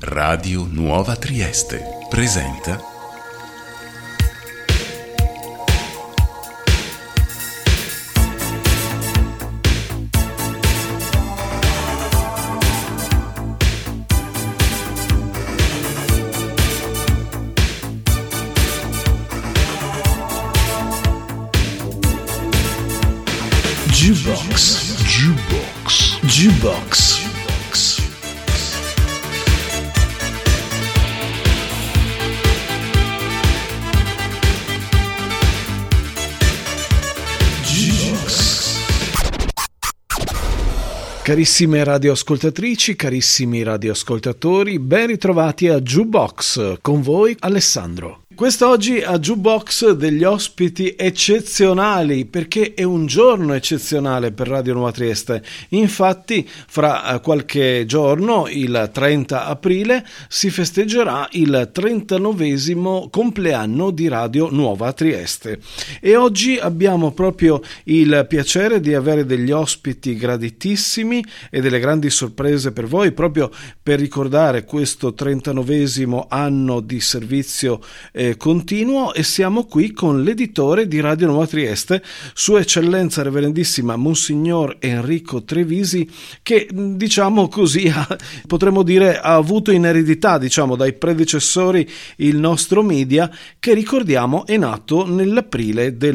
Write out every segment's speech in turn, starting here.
Radio Nuova Trieste presenta Jukebox. Carissime radioascoltatrici, carissimi radioascoltatori, ben ritrovati a Jukebox, con voi Alessandro. Quest'oggi a Jukebox degli ospiti eccezionali, perché è un giorno eccezionale per Radio Nuova Trieste. Infatti fra qualche giorno, il 30 aprile, si festeggerà il 39esimo compleanno di Radio Nuova Trieste e oggi abbiamo proprio il piacere di avere degli ospiti graditissimi e delle grandi sorprese per voi, proprio per ricordare questo 39esimo anno di servizio continuo, e siamo qui con l'editore di Radio Nuova Trieste, Sua Eccellenza Reverendissima Monsignor Enrico Trevisi, che diciamo così potremmo dire ha avuto in eredità dai predecessori il nostro media, che ricordiamo è nato nell'aprile del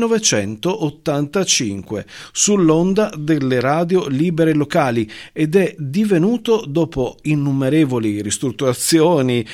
1985 sull'onda delle radio libere locali ed è divenuto, dopo innumerevoli ristrutturazioni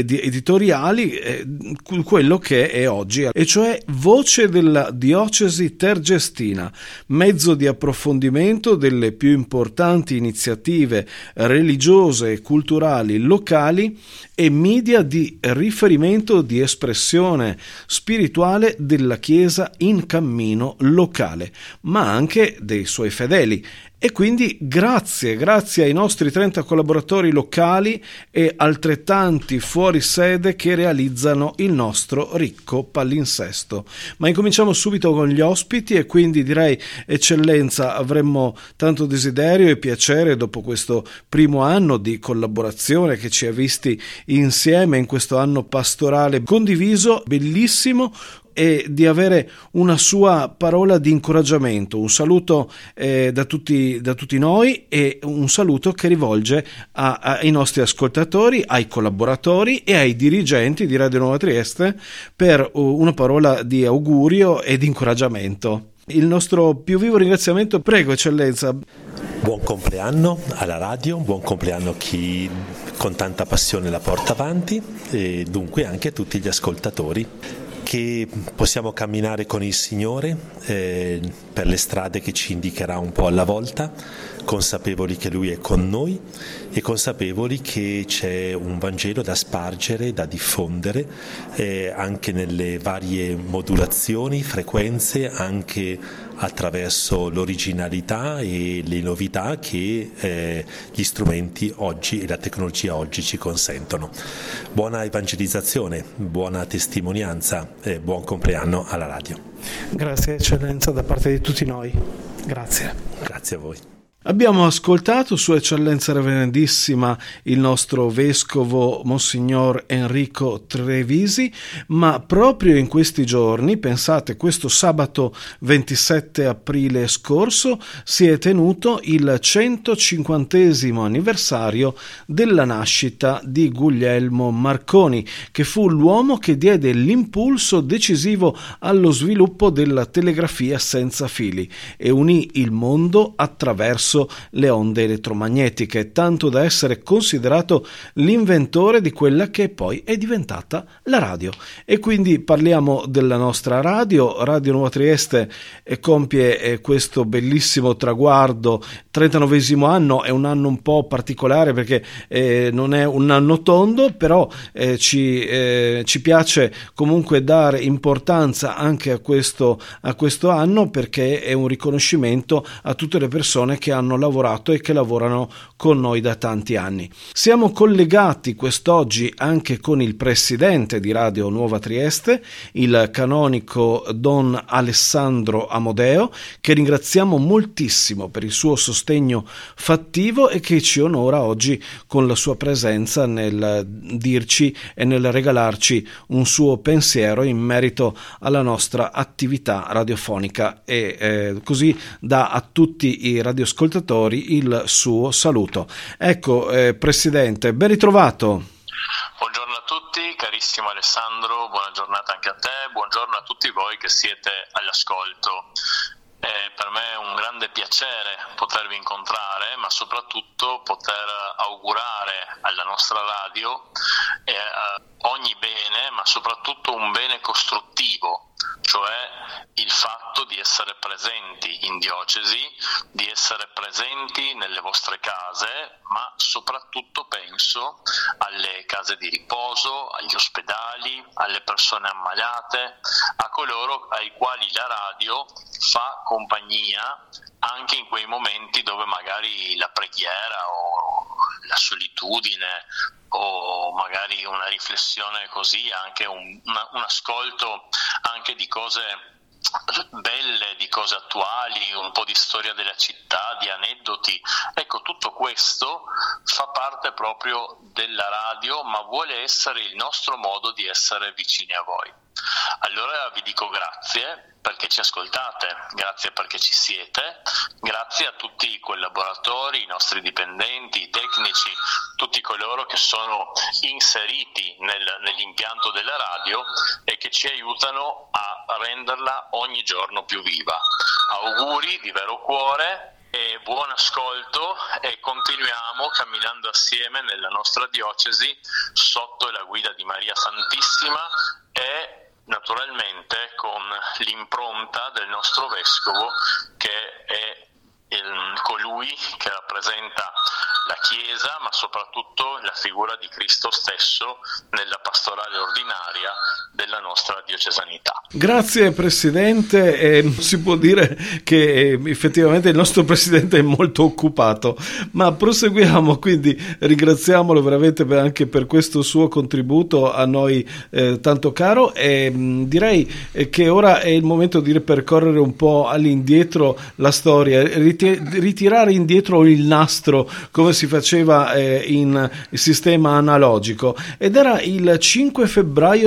editoriali, quello che è oggi, e cioè voce della diocesi tergestina, mezzo di approfondimento delle più importanti iniziative religiose e culturali locali e media di riferimento di espressione spirituale della Chiesa in cammino locale, ma anche dei suoi fedeli. E quindi grazie ai nostri 30 collaboratori locali e altrettanti fuori sede che realizzano il nostro ricco palinsesto. Ma incominciamo subito con gli ospiti, e quindi direi, Eccellenza, avremmo tanto desiderio e piacere, dopo questo primo anno di collaborazione che ci ha visti insieme in questo anno pastorale condiviso, bellissimo, e di avere una sua parola di incoraggiamento, un saluto da tutti noi, e un saluto che rivolge ai nostri ascoltatori, ai collaboratori e ai dirigenti di Radio Nuova Trieste, per una parola di augurio e di incoraggiamento. Il nostro più vivo ringraziamento, prego Eccellenza. Buon compleanno alla radio, buon compleanno a chi con tanta passione la porta avanti, e dunque anche a tutti gli ascoltatori, che possiamo camminare con il Signore per le strade che ci indicherà un po' alla volta, consapevoli che Lui è con noi e consapevoli che c'è un Vangelo da spargere, da diffondere, anche nelle varie modulazioni, frequenze, anche attraverso l'originalità e le novità che gli strumenti oggi e la tecnologia oggi ci consentono. Buona evangelizzazione, buona testimonianza, buon compleanno alla radio. Grazie Eccellenza da parte di tutti noi. Grazie. Grazie a voi. Abbiamo ascoltato Sua Eccellenza Reverendissima il nostro Vescovo Monsignor Enrico Trevisi, ma proprio in questi giorni, pensate, questo sabato 27 aprile scorso, si è tenuto il 150° anniversario della nascita di Guglielmo Marconi, che fu l'uomo che diede l'impulso decisivo allo sviluppo della telegrafia senza fili e unì il mondo attraverso le onde elettromagnetiche, tanto da essere considerato l'inventore di quella che poi è diventata la radio. E quindi parliamo della nostra Radio Nuova Trieste, compie questo bellissimo traguardo, 39esimo anno. È un anno un po' particolare perché non è un anno tondo, però ci piace comunque dare importanza anche a questo anno, perché è un riconoscimento a tutte le persone che hanno hanno lavorato e che lavorano con noi da tanti anni. Siamo collegati quest'oggi anche con il presidente di Radio Nuova Trieste, il canonico Don Alessandro Amodeo, che ringraziamo moltissimo per il suo sostegno fattivo e che ci onora oggi con la sua presenza nel dirci e nel regalarci un suo pensiero in merito alla nostra attività radiofonica e così dà a tutti i radioascoltatori il suo saluto. Ecco, Presidente, ben ritrovato. Buongiorno a tutti, carissimo Alessandro, buona giornata anche a te, buongiorno a tutti voi che siete all'ascolto. Per me è un grande piacere potervi incontrare, ma soprattutto poter augurare alla nostra radio ogni bene, ma soprattutto un bene costruttivo, cioè il fatto di essere presenti in diocesi, di essere presenti nelle vostre case, ma soprattutto penso alle case di riposo, agli ospedali, alle persone ammalate, a coloro ai quali la radio fa compagnia anche in quei momenti dove magari la preghiera o la solitudine o magari una riflessione così, anche un ascolto anche di cose belle, di cose attuali, un po' di storia della città, di aneddoti. Ecco, tutto questo fa parte proprio della radio, ma vuole essere il nostro modo di essere vicini a voi. Allora vi dico grazie perché ci ascoltate, grazie perché ci siete, grazie a tutti i collaboratori, i nostri dipendenti, i tecnici, tutti coloro che sono inseriti nell'impianto della radio e che ci aiutano a renderla ogni giorno più viva. Auguri di vero cuore e buon ascolto, e continuiamo camminando assieme nella nostra diocesi sotto la guida di Maria Santissima e naturalmente con l'impronta del nostro vescovo, che è colui che rappresenta la Chiesa, ma soprattutto la figura di Cristo stesso nella pastorale ordinaria della nostra diocesanità. Grazie Presidente, si può dire che effettivamente il nostro Presidente è molto occupato, ma proseguiamo, quindi ringraziamolo veramente anche per questo suo contributo a noi tanto caro, e direi che ora è il momento di ripercorrere un po' all'indietro la storia, ritirare indietro il nastro come si faceva in sistema analogico, ed era il 5 febbraio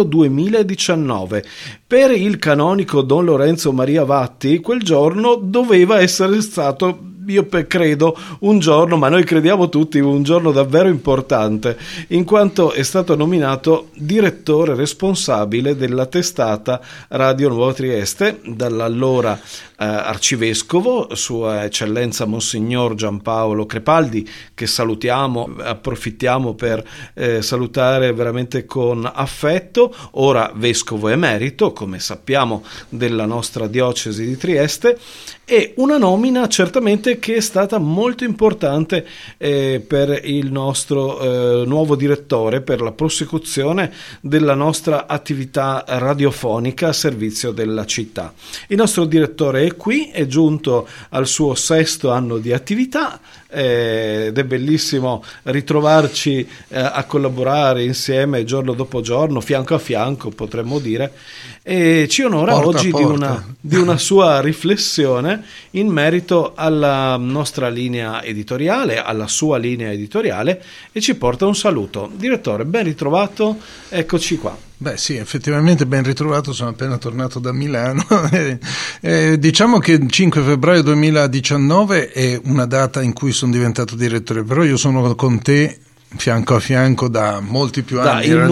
2019. Per il canonico Don Lorenzo Maria Vatti quel giorno doveva essere stato, io credo, un giorno, ma noi crediamo tutti, un giorno davvero importante, in quanto è stato nominato direttore responsabile della testata Radio Nuova Trieste dall'allora arcivescovo, Sua Eccellenza Monsignor Giampaolo Crepaldi, che salutiamo, approfittiamo per salutare veramente con affetto, ora vescovo emerito, come sappiamo, della nostra diocesi di Trieste, e una nomina certamente che è stata molto importante per il nostro nuovo direttore, per la prosecuzione della nostra attività radiofonica a servizio della città. Il nostro direttore è qui, è giunto al suo 6° anno di attività, ed è bellissimo ritrovarci a collaborare insieme giorno dopo giorno, fianco a fianco potremmo dire, e ci onora oggi di una sua riflessione in merito alla nostra linea editoriale, alla sua linea editoriale, e ci porta un saluto. Direttore, ben ritrovato, eccoci qua. Beh sì, effettivamente ben ritrovato, sono appena tornato da Milano. Diciamo che il 5 febbraio 2019 è una data in cui sono diventato direttore, però io sono con te fianco a fianco da molti più anni, era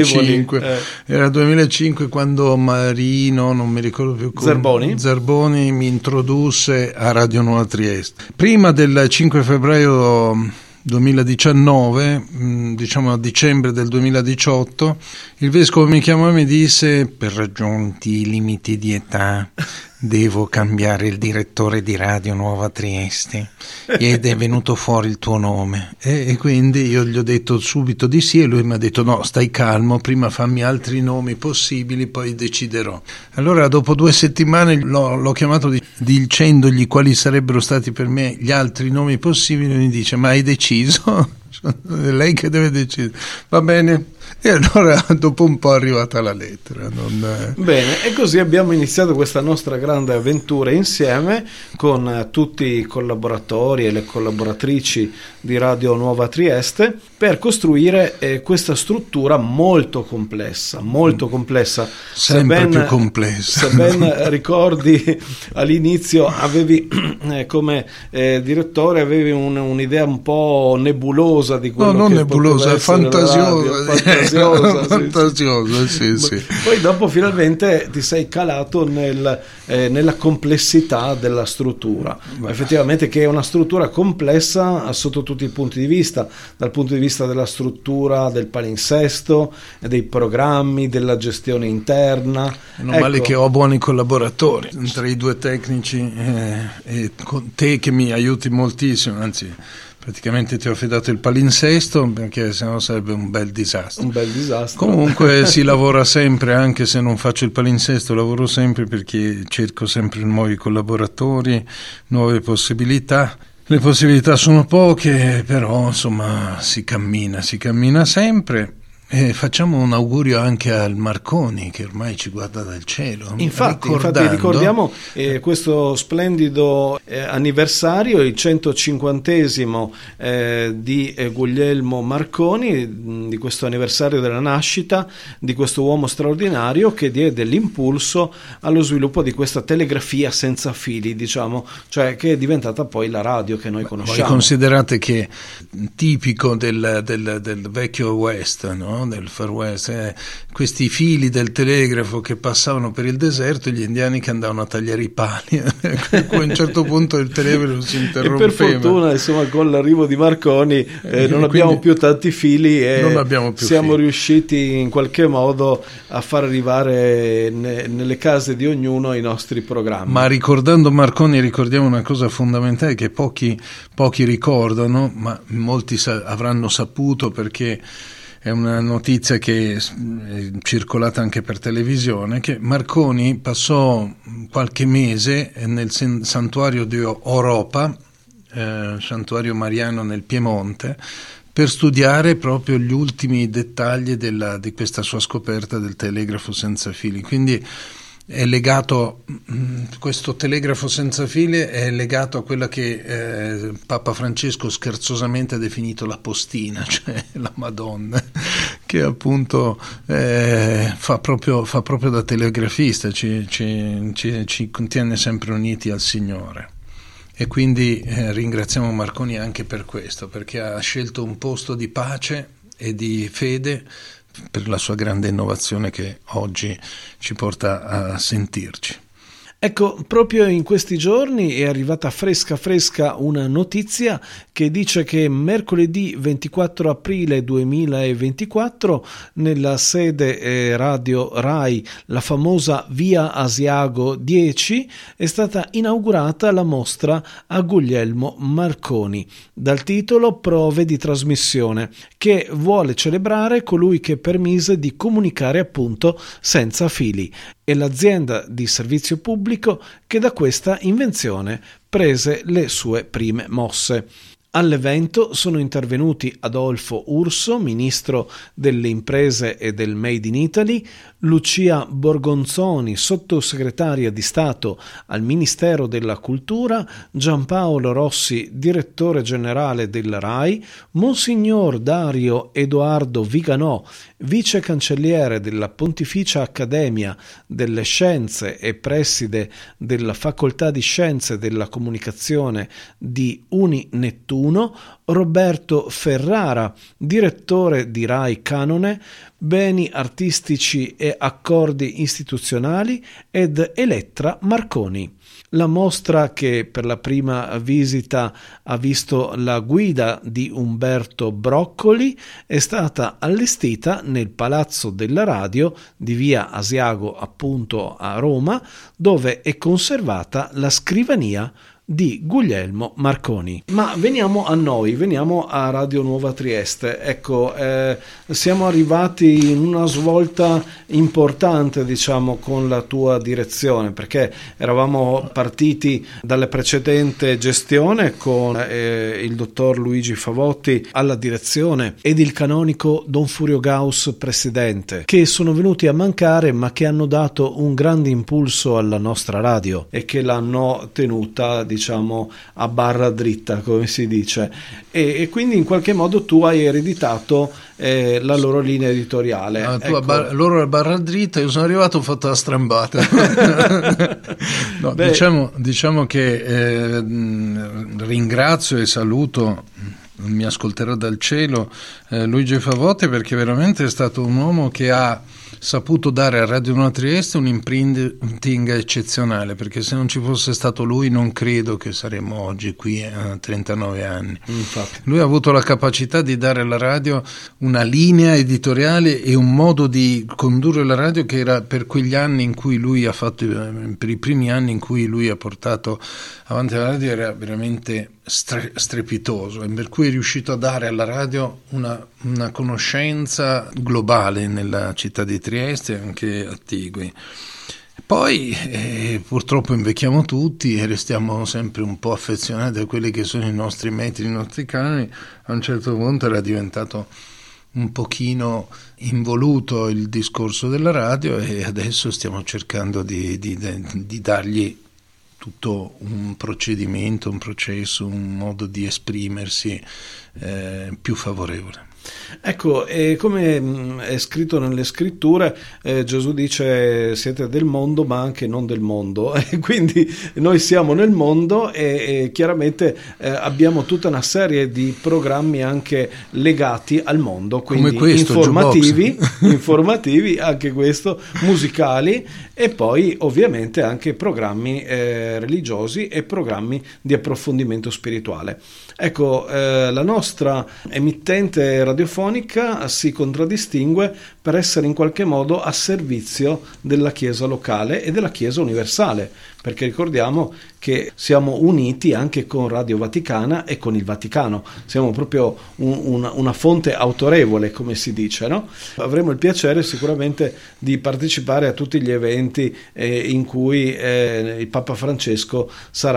il 2005 quando Marino, non mi ricordo più come, Zerboni mi introdusse a Radio Nuova Trieste. Prima del 5 febbraio 2019, diciamo a dicembre del 2018, il vescovo mi chiamò e mi disse: per raggiunti i limiti di età devo cambiare il direttore di Radio Nuova Trieste ed è venuto fuori il tuo nome, e quindi io gli ho detto subito di sì, e lui mi ha detto no, stai calmo, prima fammi altri nomi possibili, poi deciderò. Allora dopo 2 settimane l'ho chiamato dicendogli quali sarebbero stati per me gli altri nomi possibili, e mi dice ma hai deciso? È lei che deve decidere. Va bene. E allora dopo un po' è arrivata la lettera. Bene, e così abbiamo iniziato questa nostra grande avventura insieme con tutti i collaboratori e le collaboratrici di Radio Nuova Trieste per costruire questa struttura molto complessa. Sempre più complessa. Se ben ricordi, all'inizio avevi come direttore avevi un'idea un po' nebulosa di quello non che nebulosa, fantasiosa. Fantasiosa, sì. Poi dopo finalmente ti sei calato nella complessità della struttura. Effettivamente che è una struttura complessa sotto tutti i punti di vista, dal punto di vista della struttura, del palinsesto, dei programmi, della gestione interna. Non male che ho buoni collaboratori tra i 2 tecnici e con te che mi aiuti moltissimo, anzi praticamente ti ho affidato il palinsesto perché sennò sarebbe un bel disastro. Comunque si lavora sempre, anche se non faccio il palinsesto, lavoro sempre perché cerco sempre nuovi collaboratori, nuove possibilità. Le possibilità sono poche, però insomma si cammina sempre. E facciamo un augurio anche al Marconi che ormai ci guarda dal cielo. Infatti ricordiamo questo splendido anniversario, il 150esimo di Guglielmo Marconi, di questo anniversario della nascita di questo uomo straordinario che diede l'impulso allo sviluppo di questa telegrafia senza fili, diciamo, cioè che è diventata poi la radio che noi conosciamo. Voi considerate che tipico del vecchio West, no? Del Far West, questi fili del telegrafo che passavano per il deserto e gli indiani che andavano a tagliare i pali. A un certo punto il telegrafo si interrompeva. E per fortuna, insomma, con l'arrivo di Marconi non abbiamo più tanti fili e siamo riusciti in qualche modo a far arrivare nelle case di ognuno i nostri programmi. Ma ricordando Marconi ricordiamo una cosa fondamentale che pochi ricordano, ma molti avranno saputo perché è una notizia che è circolata anche per televisione, che Marconi passò qualche mese nel santuario di Oropa, santuario mariano nel Piemonte, per studiare proprio gli ultimi dettagli di questa sua scoperta del telegrafo senza fili. Quindi è legato, questo telegrafo senza fili è legato a quella che Papa Francesco scherzosamente ha definito la postina, cioè la Madonna, che appunto fa proprio da telegrafista, ci tiene sempre uniti al Signore. E quindi ringraziamo Marconi anche per questo, perché ha scelto un posto di pace e di fede per la sua grande innovazione che oggi ci porta a sentirci. Ecco, proprio in questi giorni è arrivata fresca una notizia che dice che mercoledì 24 aprile 2024 nella sede Radio Rai, la famosa Via Asiago 10, è stata inaugurata la mostra a Guglielmo Marconi dal titolo Prove di trasmissione, che vuole celebrare colui che permise di comunicare appunto senza fili. È l'azienda di servizio pubblico che da questa invenzione prese le sue prime mosse. All'evento sono intervenuti Adolfo Urso, ministro delle imprese e del Made in Italy, Lucia Borgonzoni, sottosegretaria di Stato al Ministero della Cultura, Giampaolo Rossi, direttore generale del RAI, Monsignor Dario Edoardo Viganò, vice cancelliere della Pontificia Accademia delle Scienze e preside della Facoltà di Scienze della Comunicazione di UniNettuno, Roberto Ferrara, direttore di Rai Canone, Beni Artistici e Accordi Istituzionali ed Elettra Marconi. La mostra, che per la prima visita ha visto la guida di Umberto Broccoli, è stata allestita nel Palazzo della Radio di via Asiago, appunto a Roma, dove è conservata la scrivania di Guglielmo Marconi. Ma veniamo a noi, veniamo a Radio Nuova Trieste. Ecco, siamo arrivati in una svolta importante, diciamo, con la tua direzione, perché eravamo partiti dalla precedente gestione con il dottor Luigi Favotti alla direzione ed il canonico Don Furio Gauss presidente, che sono venuti a mancare ma che hanno dato un grande impulso alla nostra radio e che l'hanno tenuta, diciamo, a barra dritta, come si dice, e quindi in qualche modo tu hai ereditato la loro linea editoriale. Ecco. Loro a barra dritta, io sono arrivato, ho fatto la strambata. No, diciamo che ringrazio e saluto, mi ascolterò dal cielo, Luigi Favotti, perché veramente è stato un uomo che ha saputo dare a Radio Nuova Trieste un imprinting eccezionale, perché se non ci fosse stato lui non credo che saremmo oggi qui a 39 anni. Infatti. Lui ha avuto la capacità di dare alla radio una linea editoriale e un modo di condurre la radio che era, per quegli anni in cui lui ha fatto, per i primi anni in cui lui ha portato avanti la radio, era veramente strepitoso, e per cui è riuscito a dare alla radio una conoscenza globale nella città di Trieste e anche attigui. Poi purtroppo invecchiamo tutti e restiamo sempre un po' affezionati a quelli che sono i nostri metri, i nostri canoni. A un certo punto era diventato un pochino involuto il discorso della radio, e adesso stiamo cercando di dargli tutto un procedimento, un processo, un modo di esprimersi più favorevole. Ecco, come è scritto nelle scritture, Gesù dice: siete del mondo ma anche non del mondo, e quindi noi siamo nel mondo e chiaramente abbiamo tutta una serie di programmi anche legati al mondo, quindi come questo, informativi, anche questo, musicali, e poi ovviamente anche programmi religiosi e programmi di approfondimento spirituale. Ecco, la nostra emittente radiofonica si contraddistingue per essere in qualche modo a servizio della Chiesa locale e della Chiesa universale, perché ricordiamo che siamo uniti anche con Radio Vaticana e con il Vaticano, siamo proprio una fonte autorevole, come si dice, no? Avremo il piacere sicuramente di partecipare a tutti gli eventi in cui il Papa Francesco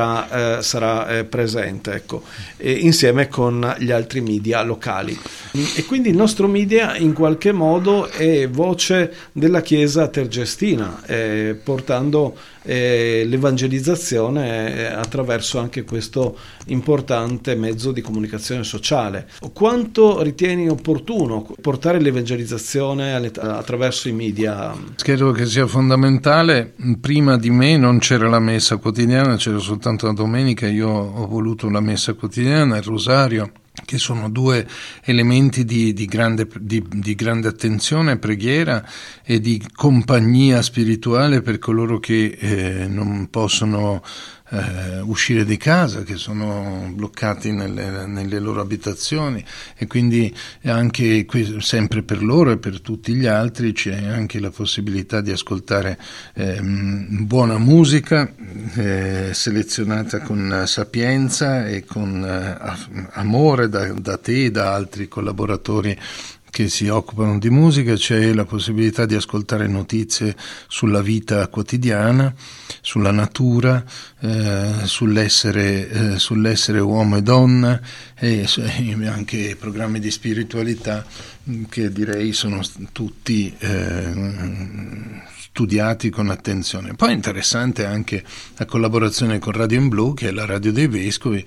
sarà presente, ecco, insieme con gli altri media locali. E quindi il nostro media in qualche modo è voce della Chiesa tergestina, portando l'evangelizzazione attraverso anche questo importante mezzo di comunicazione sociale. Quanto ritieni opportuno portare l'evangelizzazione attraverso i media? Credo che sia fondamentale. Prima di me non c'era la messa quotidiana, c'era soltanto la domenica. Io ho voluto la messa quotidiana, il rosario, che sono due elementi di grande attenzione, preghiera e di compagnia spirituale per coloro che non possono uscire di casa, che sono bloccati nelle loro abitazioni, e quindi anche sempre per loro e per tutti gli altri c'è anche la possibilità di ascoltare buona musica selezionata con sapienza e con amore da te e da altri collaboratori che si occupano di musica. C'è la possibilità di ascoltare notizie sulla vita quotidiana, sulla natura, sull'essere uomo e donna, e anche programmi di spiritualità che direi sono tutti studiati con attenzione. Poi è interessante anche la collaborazione con Radio in Blu, che è la radio dei vescovi,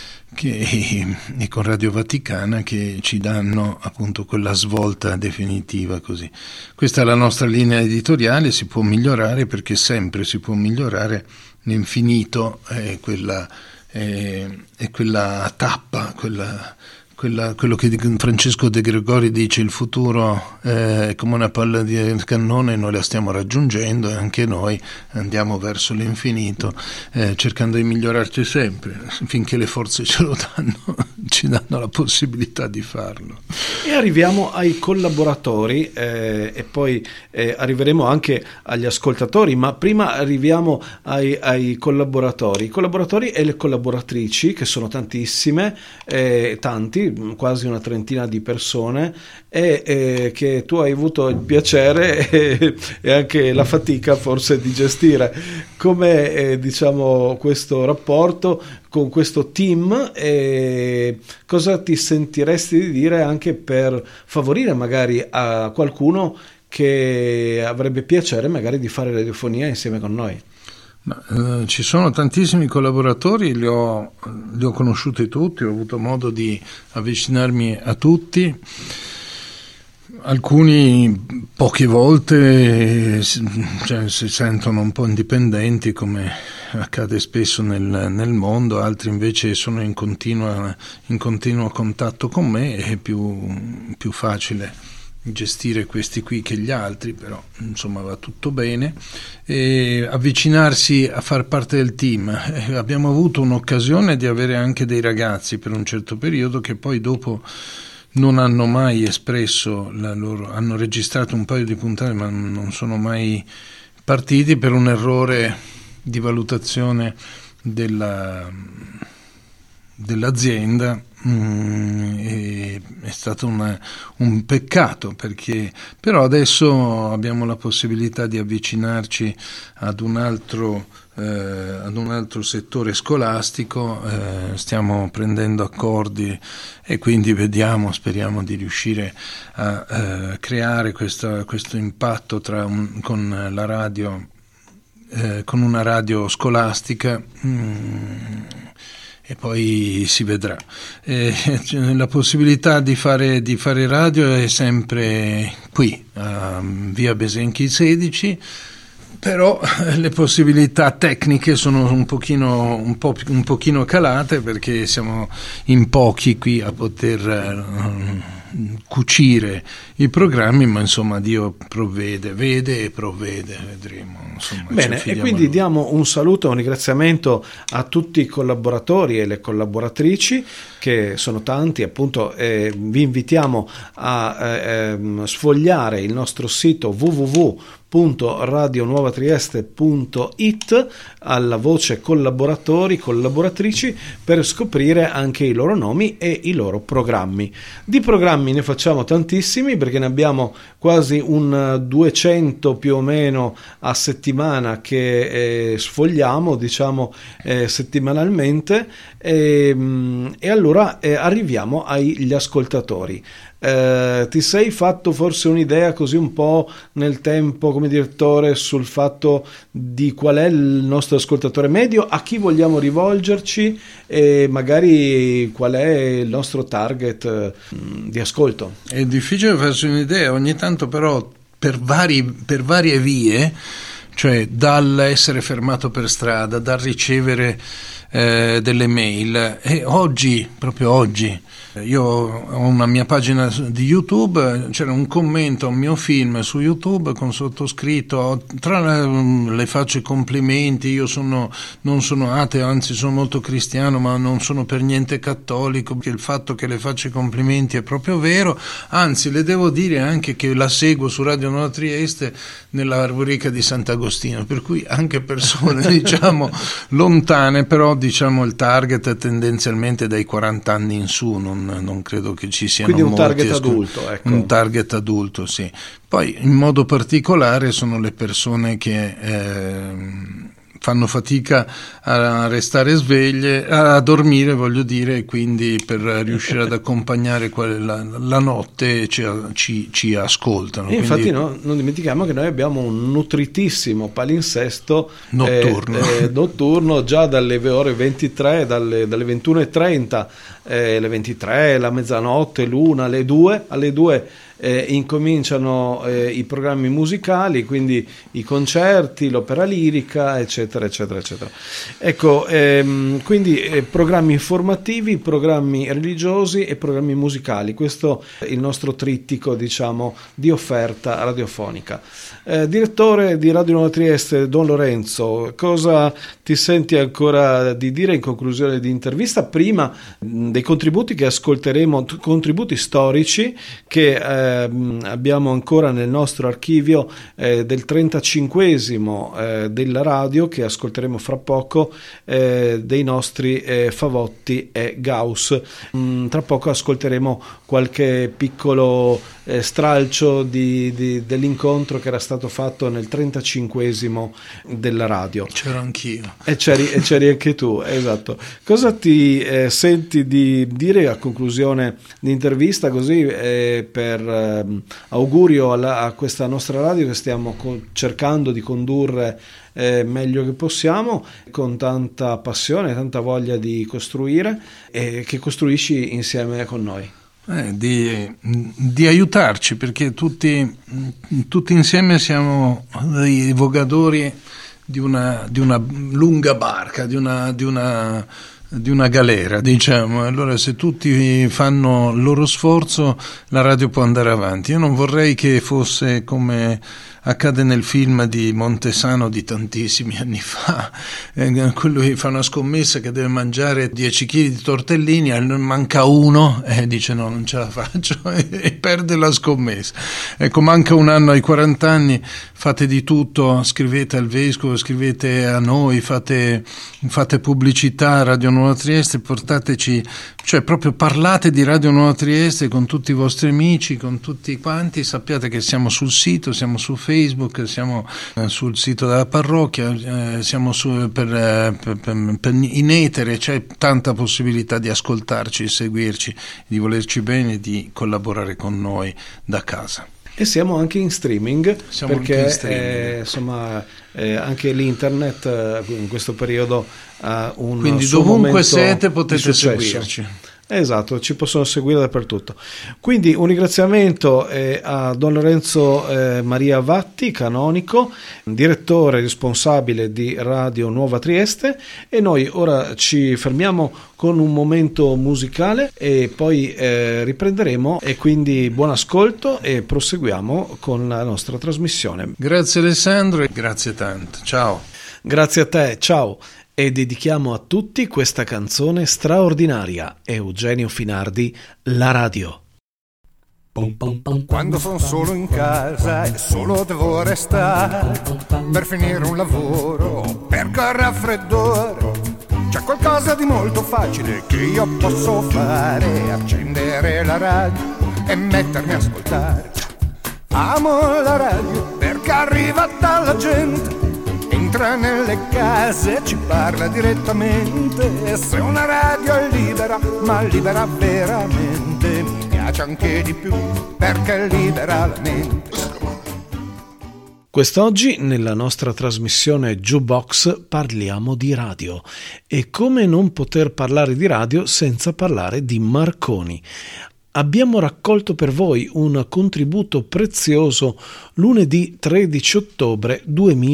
e con Radio Vaticana, che ci danno appunto quella svolta definitiva. Così questa è la nostra linea editoriale. Si può migliorare, perché sempre si può migliorare, l'infinito è quella tappa, quello che Francesco De Gregori dice, il futuro è come una palla di cannone, noi la stiamo raggiungendo e anche noi andiamo verso l'infinito, cercando di migliorarci sempre, finché le forze ce lo danno, ci danno la possibilità di farlo. E arriviamo ai collaboratori e poi arriveremo anche agli ascoltatori, ma prima arriviamo ai collaboratori. I collaboratori e le collaboratrici, che sono tantissime, tanti, quasi una trentina di persone, e che tu hai avuto il piacere e anche la fatica forse di gestire. Com'è diciamo questo rapporto con questo team, e cosa ti sentiresti di dire anche per favorire magari a qualcuno che avrebbe piacere magari di fare radiofonia insieme con noi? Ci sono tantissimi collaboratori, li ho conosciuti tutti, ho avuto modo di avvicinarmi a tutti. Alcuni poche volte si sentono un po' indipendenti, come accade spesso nel mondo, altri invece sono in continuo contatto con me. È più facile gestire questi qui che gli altri, però insomma va tutto bene. E avvicinarsi a far parte del team, abbiamo avuto un'occasione di avere anche dei ragazzi per un certo periodo che poi dopo non hanno mai espresso hanno registrato un paio di puntate ma non sono mai partiti per un errore di valutazione dell'azienda. È stato un peccato, perché però adesso abbiamo la possibilità di avvicinarci ad un altro settore scolastico, stiamo prendendo accordi e quindi speriamo di riuscire a creare questo impatto con la radio, con una radio scolastica. E poi si vedrà. La possibilità di fare radio è sempre qui, a via Besenchi 16, però le possibilità tecniche sono un pochino calate, perché siamo in pochi qui a poter cucire i programmi, ma insomma Dio vede e provvede, vedremo. Insomma, bene, e quindi diamo un saluto e un ringraziamento a tutti i collaboratori e le collaboratrici, che sono tanti, appunto. Vi invitiamo a sfogliare il nostro sito www.radionuovatrieste.it alla voce collaboratori, collaboratrici, per scoprire anche i loro nomi e i loro programmi. Di programmi ne facciamo tantissimi, perché ne abbiamo quasi un 200 più o meno a settimana che sfogliamo, diciamo, settimanalmente, e allora arriviamo agli ascoltatori. Ti sei fatto forse un'idea così un po' nel tempo come direttore sul fatto di qual è il nostro ascoltatore medio, a chi vogliamo rivolgerci e magari qual è il nostro target di ascolto? È difficile farsi un'idea, ogni tanto però per varie vie, cioè dall'essere fermato per strada, dal ricevere delle mail, e proprio oggi io ho una mia pagina di YouTube, c'era un commento a un mio film su YouTube con sottoscritto: le faccio i complimenti, io non sono ateo, anzi sono molto cristiano, ma non sono per niente cattolico, perché il fatto che le faccio i complimenti è proprio vero, anzi le devo dire anche che la seguo su Radio Nuova Trieste nella rubrica di Sant'Agostino, per cui anche persone diciamo lontane, però diciamo il target è tendenzialmente dai 40 anni in su, non credo che ci siano quindi un molti target adulto, ecco. Un target adulto, sì. Poi in modo particolare sono le persone che fanno fatica a restare sveglie, a dormire voglio dire, e quindi per riuscire ad accompagnare la notte ci ascoltano. E infatti non dimentichiamo che noi abbiamo un nutritissimo palinsesto notturno già dalle ore 23, dalle 21:30, le 23, la mezzanotte, l'una, alle 2 incominciano i programmi musicali, quindi i concerti, l'opera lirica, eccetera eccetera eccetera. Ecco, quindi programmi informativi, programmi religiosi e programmi musicali, questo è il nostro trittico, diciamo, di offerta radiofonica. Direttore di Radio Nuova Trieste, Don Lorenzo, cosa ti senti ancora di dire in conclusione di intervista, prima dei contributi che ascolteremo, contributi storici che abbiamo ancora nel nostro archivio del 35esimo della radio, che ascolteremo fra poco, dei nostri Favotti e Gauss. Tra poco ascolteremo qualche piccolo stralcio dell'incontro che era stato fatto nel 35esimo della radio. C'ero anch'io. E c'eri anche tu, esatto. Cosa ti senti di dire a conclusione di intervista, così per augurio a questa nostra radio che stiamo cercando di condurre meglio che possiamo, con tanta passione, tanta voglia di costruire, e che costruisci insieme con noi? Di aiutarci, perché tutti insieme siamo dei vogatori di una lunga barca, di una galera, diciamo. Allora, se tutti fanno il loro sforzo, la radio può andare avanti. Io non vorrei che fosse come accade nel film di Montesano di tantissimi anni fa, quello che fa una scommessa che deve mangiare 10 kg di tortellini, manca uno e dice no, non ce la faccio e perde la scommessa. Ecco, manca un anno ai 40 anni, fate di tutto, scrivete al vescovo, scrivete a noi, fate pubblicità a Radio Nuova Trieste, portateci, cioè proprio parlate di Radio Nuova Trieste con tutti i vostri amici, con tutti quanti. Sappiate che siamo sul sito, siamo su Facebook, siamo sul sito della parrocchia, siamo in etere, c'è tanta possibilità di ascoltarci, di seguirci, di volerci bene, di collaborare con noi da casa. E siamo anche in streaming, perché insomma anche l'internet in questo periodo ha un quindi suo dovunque siete potete seguirci. Esatto, ci possono seguire dappertutto. Quindi un ringraziamento a Don Lorenzo Maria Vatti, canonico, direttore responsabile di Radio Nuova Trieste, e noi ora ci fermiamo con un momento musicale e poi riprenderemo, e quindi buon ascolto e proseguiamo con la nostra trasmissione. Grazie Alessandro e grazie tanto, ciao. Grazie a te, ciao. E dedichiamo a tutti questa canzone straordinaria. Eugenio Finardi, La radio. Quando sono solo in casa e solo devo restare per finire un lavoro, per quel raffreddore, c'è qualcosa di molto facile che io posso fare: accendere la radio e mettermi a ascoltare. Amo la radio perché arriva dalla gente, entra nelle case, ci parla direttamente. E se una radio è libera, ma libera veramente, mi piace anche di più perché libera la mente. Quest'oggi nella nostra trasmissione Jukebox parliamo di radio, e come non poter parlare di radio senza parlare di Marconi. Abbiamo raccolto per voi un contributo prezioso lunedì 13 ottobre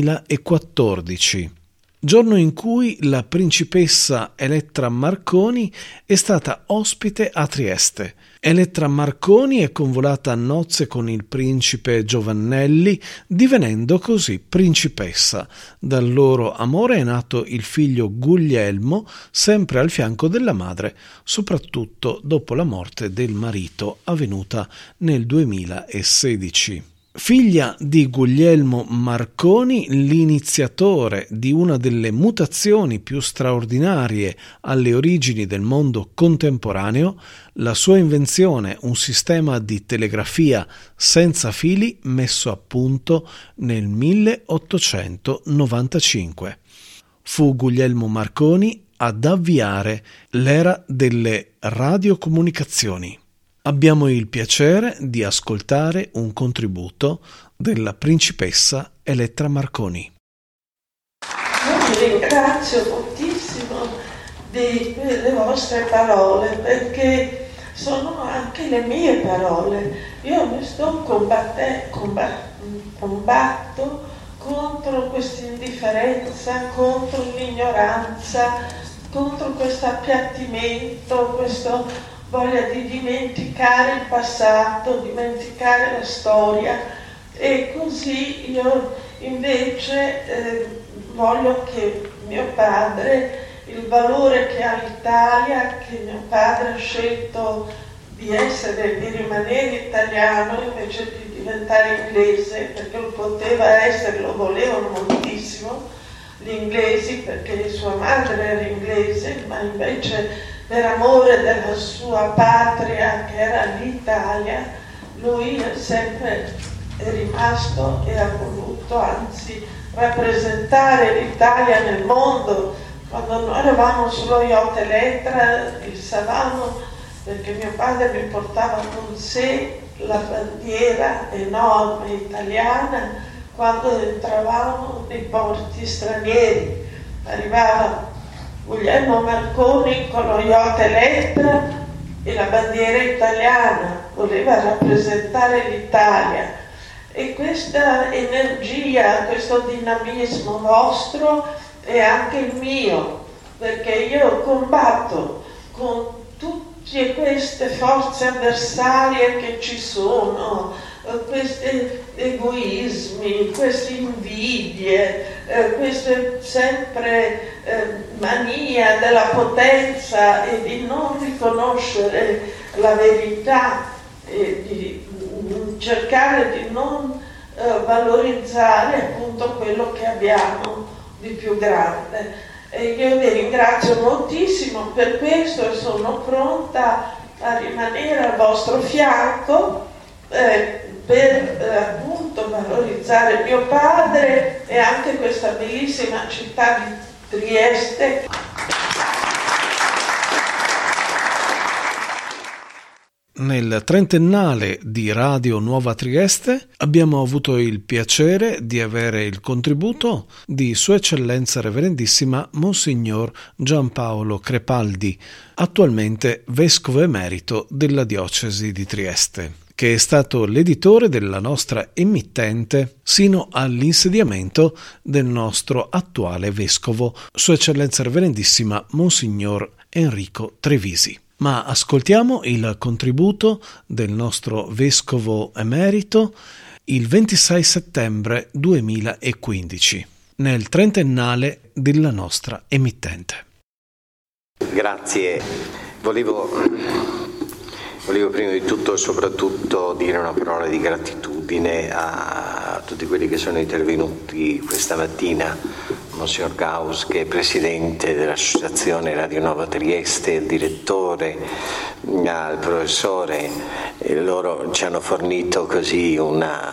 2014, giorno in cui la principessa Elettra Marconi è stata ospite a Trieste. Elettra Marconi è convolata a nozze con il principe Giovannelli, divenendo così principessa. Dal loro amore è nato il figlio Guglielmo, sempre al fianco della madre, soprattutto dopo la morte del marito avvenuta nel 2016. Figlia di Guglielmo Marconi, l'iniziatore di una delle mutazioni più straordinarie alle origini del mondo contemporaneo, la sua invenzione, un sistema di telegrafia senza fili messo a punto nel 1895. Fu Guglielmo Marconi ad avviare l'era delle radiocomunicazioni. Abbiamo il piacere di ascoltare un contributo della principessa Elettra Marconi. Io vi ringrazio moltissimo delle vostre parole, perché sono anche le mie parole. Io mi sto combatto contro questa indifferenza, contro l'ignoranza, contro questo appiattimento, questa voglia di dimenticare il passato, dimenticare la storia. E così io invece voglio che mio padre, il valore che ha l'Italia, che mio padre ha scelto di rimanere italiano invece di diventare inglese, perché lo poteva essere, lo volevano moltissimo gli inglesi, perché sua madre era inglese, ma invece per amore della sua patria, che era l'Italia, lui è sempre rimasto e ha voluto, anzi, rappresentare l'Italia nel mondo. Quando noi eravamo sullo yacht Elettra, pensavamo, perché mio padre mi portava con sé la bandiera enorme italiana, quando entravamo nei porti stranieri. Arrivava Guglielmo Marconi con lo yacht Elettra e la bandiera italiana, voleva rappresentare l'Italia. E questa energia, questo dinamismo vostro è anche il mio, perché io combatto con tutte queste forze avversarie che ci sono, questi egoismi, queste invidie, queste sempre mania della potenza e di non riconoscere la verità e di cercare di non valorizzare appunto quello che abbiamo di più grande. E io vi ringrazio moltissimo per questo e sono pronta a rimanere al vostro fianco per appunto valorizzare mio padre e anche questa bellissima città di Trieste. Nel trentennale di Radio Nuova Trieste abbiamo avuto il piacere di avere il contributo di Sua Eccellenza Reverendissima Monsignor Giampaolo Crepaldi, attualmente Vescovo Emerito della Diocesi di Trieste, che è stato l'editore della nostra emittente sino all'insediamento del nostro attuale Vescovo, Sua Eccellenza Reverendissima Monsignor Enrico Trevisi. Ma ascoltiamo il contributo del nostro Vescovo Emerito il 26 settembre 2015, nel trentennale della nostra emittente. Grazie. Volevo prima di tutto e soprattutto dire una parola di gratitudine a tutti quelli che sono intervenuti questa mattina. Monsignor Gauss, che è presidente dell'Associazione Radio Nuova Trieste, il direttore, al professore, loro ci hanno fornito così una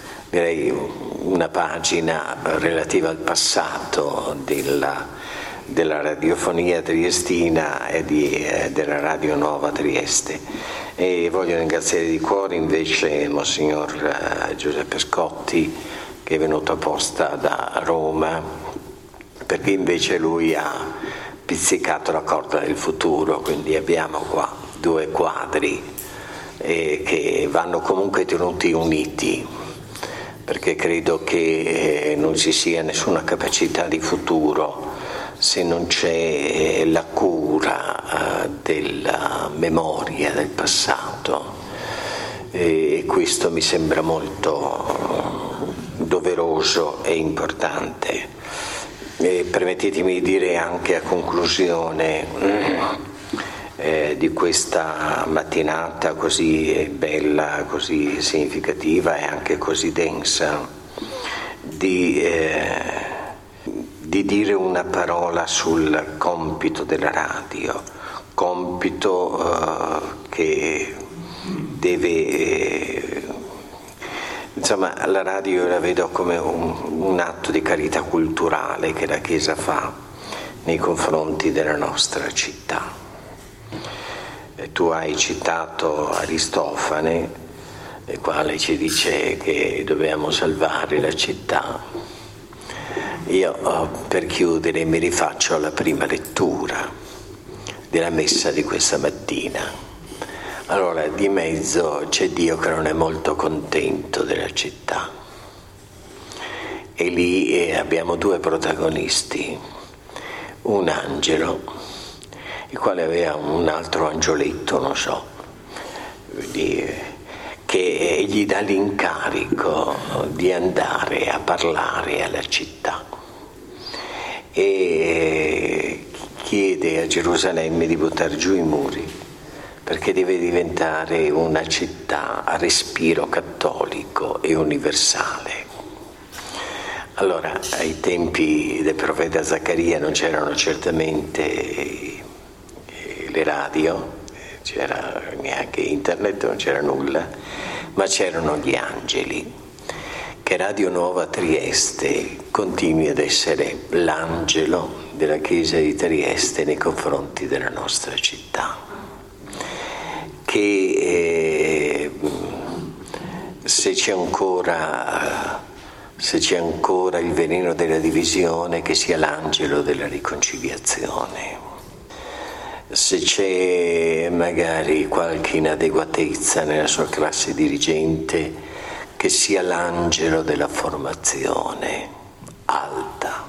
pagina relativa al passato della radiofonia triestina e della Radio Nuova Trieste. E voglio ringraziare di cuore invece Monsignor Giuseppe Scotti, che è venuto apposta da Roma, perché invece lui ha pizzicato la corda del futuro, quindi abbiamo qua due quadri che vanno comunque tenuti uniti, perché credo che non ci sia nessuna capacità di futuro se non c'è la cura della memoria del passato, e questo mi sembra molto doveroso e importante. E permettetemi di dire anche a conclusione di questa mattinata così bella, così significativa e anche così densa, di dire una parola sul compito della radio, compito che deve... Insomma, la radio io la vedo come un atto di carità culturale che la Chiesa fa nei confronti della nostra città. E tu hai citato Aristofane, il quale ci dice che dobbiamo salvare la città. Io, per chiudere, mi rifaccio alla prima lettura della messa di questa mattina. Allora, di mezzo c'è Dio che non è molto contento della città, e lì abbiamo due protagonisti, un angelo, il quale aveva un altro angioletto, non so, che gli dà l'incarico di andare a parlare alla città e chiede a Gerusalemme di buttare giù i muri, perché deve diventare una città a respiro cattolico e universale. Allora, ai tempi del profeta Zaccaria non c'erano certamente le radio, c'era neanche internet, non c'era nulla, ma c'erano gli angeli. Che Radio Nuova Trieste continui ad essere l'angelo della Chiesa di Trieste nei confronti della nostra città. Che se c'è ancora il veleno della divisione, che sia l'angelo della riconciliazione. Se c'è magari qualche inadeguatezza nella sua classe dirigente, che sia l'angelo della formazione alta.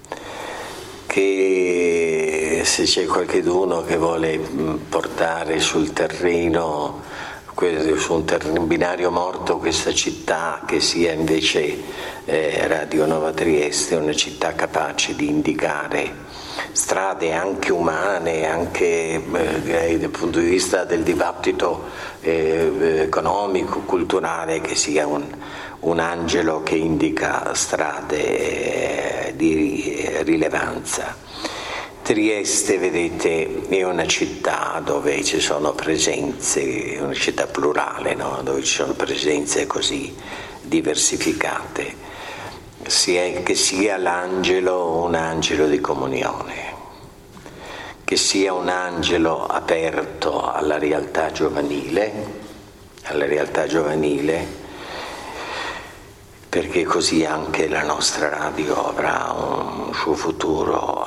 Che se c'è qualcuno che vuole portare sul terreno, su un binario morto, questa città, che sia invece Radio Nuova Trieste, una città capace di indicare strade anche umane, anche dal punto di vista del dibattito economico, culturale, che sia un angelo che indica strade di rilevanza. Trieste, vedete, è una città dove ci sono presenze, una città plurale, no? Dove ci sono presenze così diversificate, che sia l'angelo un angelo di comunione, che sia un angelo aperto alla realtà giovanile, perché così anche la nostra radio avrà un suo futuro,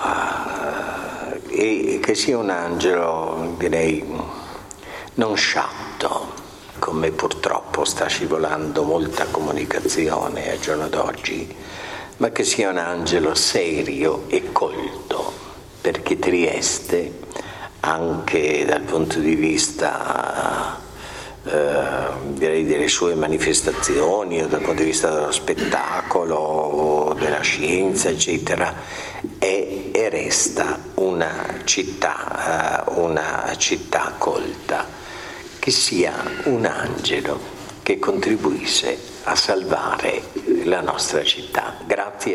e che sia un angelo, direi, non sciatto, come purtroppo sta scivolando molta comunicazione al giorno d'oggi, ma che sia un angelo serio e colto, perché Trieste, anche dal punto di vista direi delle sue manifestazioni, o dal punto di vista dello spettacolo, della scienza, eccetera, è e resta una città colta, che sia un angelo che contribuisce a salvare la nostra città. Grazie.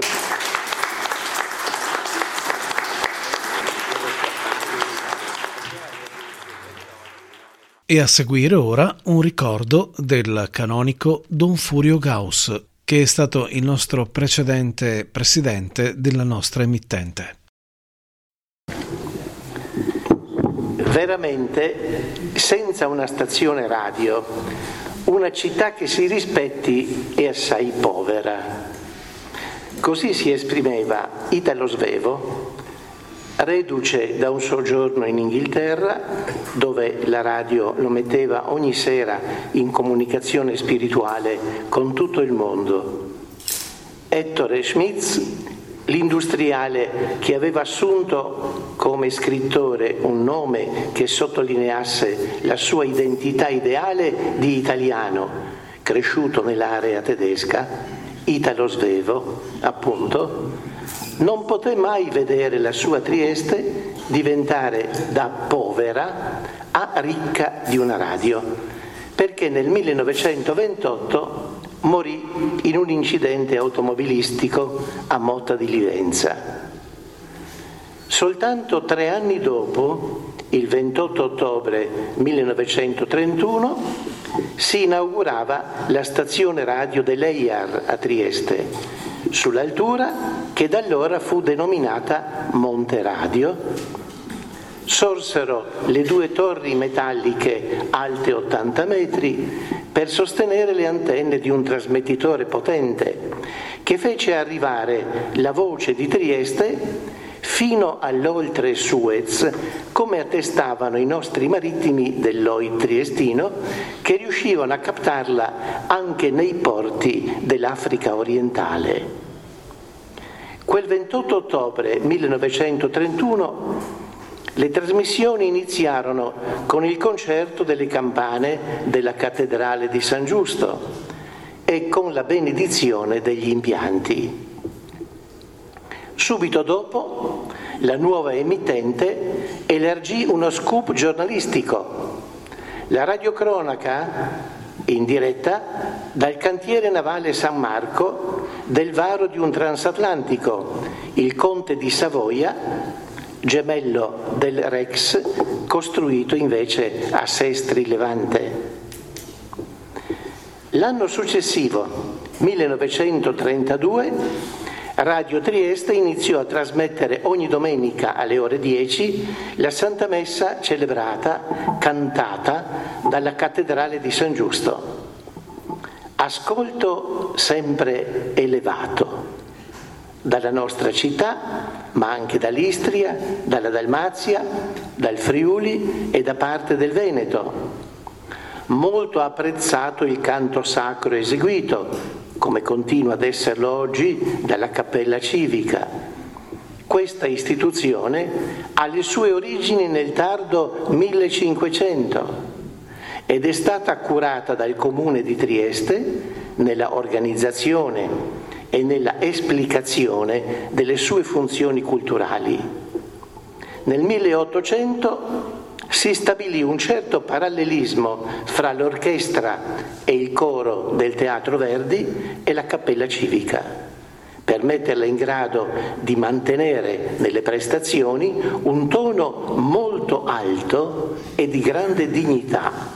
E a seguire ora un ricordo del canonico Don Furio Gauss, che è stato il nostro precedente presidente della nostra emittente. Veramente, senza una stazione radio, una città che si rispetti è assai povera. Così si esprimeva Italo Svevo, reduce da un soggiorno in Inghilterra, dove la radio lo metteva ogni sera in comunicazione spirituale con tutto il mondo. Ettore Schmitz, l'industriale che aveva assunto come scrittore un nome che sottolineasse la sua identità ideale di italiano, cresciuto nell'area tedesca, Italo Svevo, appunto, non poté mai vedere la sua Trieste diventare da povera a ricca di una radio, perché nel 1928 morì in un incidente automobilistico a Motta di Livenza. Soltanto 3 anni dopo, il 28 ottobre 1931, si inaugurava la stazione radio dell'EIAR a Trieste, sull'altura che da allora fu denominata Monte Radio. Sorsero le 2 torri metalliche alte 80 metri per sostenere le antenne di un trasmettitore potente che fece arrivare la voce di Trieste fino all'oltre Suez, come attestavano i nostri marittimi dell'Oid triestino, che riuscivano a captarla anche nei porti dell'Africa orientale. Quel 28 ottobre 1931 le trasmissioni iniziarono con il concerto delle campane della cattedrale di San Giusto e con la benedizione degli impianti. Subito dopo, la nuova emittente elargì uno scoop giornalistico. La radiocronaca in diretta dal cantiere navale San Marco del varo di un transatlantico, il Conte di Savoia, gemello del Rex, costruito invece a Sestri Levante. L'anno successivo, 1932, Radio Trieste iniziò a trasmettere ogni domenica alle ore 10 la Santa Messa celebrata, cantata dalla Cattedrale di San Giusto. Ascolto sempre elevato dalla nostra città, ma anche dall'Istria, dalla Dalmazia, dal Friuli e da parte del Veneto. Molto apprezzato il canto sacro eseguito, come continua ad esserlo oggi, dalla Cappella Civica. Questa istituzione ha le sue origini nel tardo 1500 ed è stata curata dal Comune di Trieste nella organizzazione e nella esplicazione delle sue funzioni culturali. Nel 1800 si stabilì un certo parallelismo fra l'orchestra e il coro del Teatro Verdi e la Cappella Civica, per metterla in grado di mantenere nelle prestazioni un tono molto alto e di grande dignità.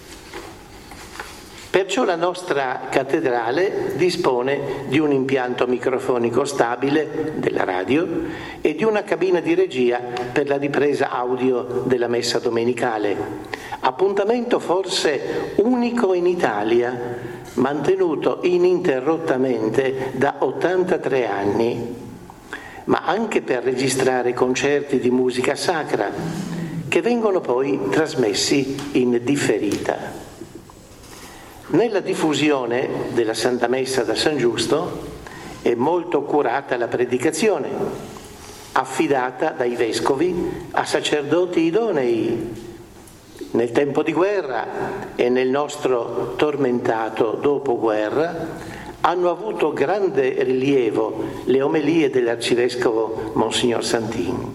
Perciò la nostra cattedrale dispone di un impianto microfonico stabile della radio e di una cabina di regia per la ripresa audio della messa domenicale. Appuntamento forse unico in Italia, mantenuto ininterrottamente da 83 anni, ma anche per registrare concerti di musica sacra che vengono poi trasmessi in differita. Nella diffusione della Santa Messa da San Giusto è molto curata la predicazione, affidata dai vescovi a sacerdoti idonei. Nel tempo di guerra e nel nostro tormentato dopoguerra hanno avuto grande rilievo le omelie dell'arcivescovo Monsignor Santin.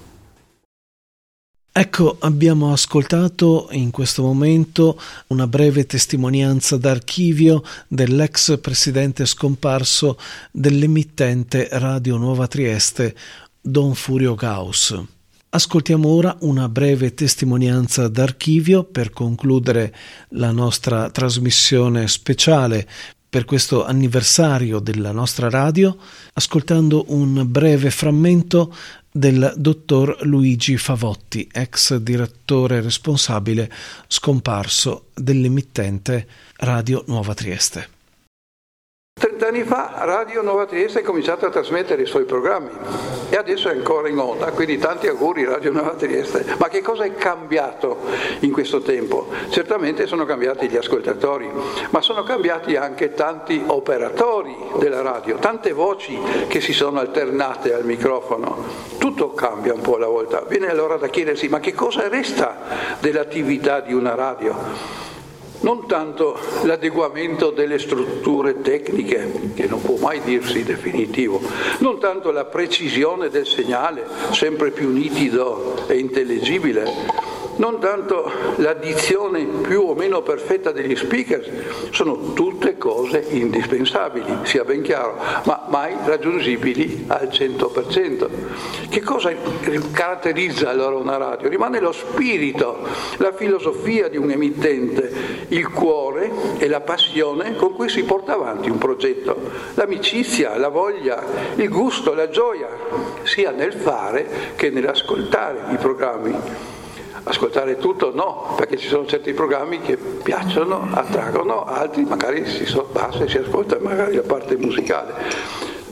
Ecco, abbiamo ascoltato in questo momento una breve testimonianza d'archivio dell'ex presidente scomparso dell'emittente Radio Nuova Trieste, Don Furio Gauss. Ascoltiamo ora una breve testimonianza d'archivio per concludere la nostra trasmissione speciale per questo anniversario della nostra radio, ascoltando un breve frammento del dottor Luigi Favotti, ex direttore responsabile scomparso dell'emittente Radio Nuova Trieste. 30 anni fa Radio Nuova Trieste ha cominciato a trasmettere i suoi programmi e adesso è ancora in onda, quindi tanti auguri Radio Nuova Trieste. Ma che cosa è cambiato in questo tempo? Certamente sono cambiati gli ascoltatori, ma sono cambiati anche tanti operatori della radio, tante voci che si sono alternate al microfono. Tutto cambia un po' alla volta. Viene allora da chiedersi: ma che cosa resta dell'attività di una radio? Non tanto l'adeguamento delle strutture tecniche, che non può mai dirsi definitivo, non tanto la precisione del segnale, sempre più nitido e intellegibile, non tanto l'addizione più o meno perfetta degli speaker, sono tutte cose indispensabili, sia ben chiaro, ma mai raggiungibili al 100%. Che cosa caratterizza allora una radio? Rimane lo spirito, la filosofia di un emittente, il cuore e la passione con cui si porta avanti un progetto, l'amicizia, la voglia, il gusto, la gioia, sia nel fare che nell'ascoltare i programmi. Ascoltare tutto no, perché ci sono certi programmi che piacciono, attraggono, altri magari si soppassa e si ascolta magari la parte musicale.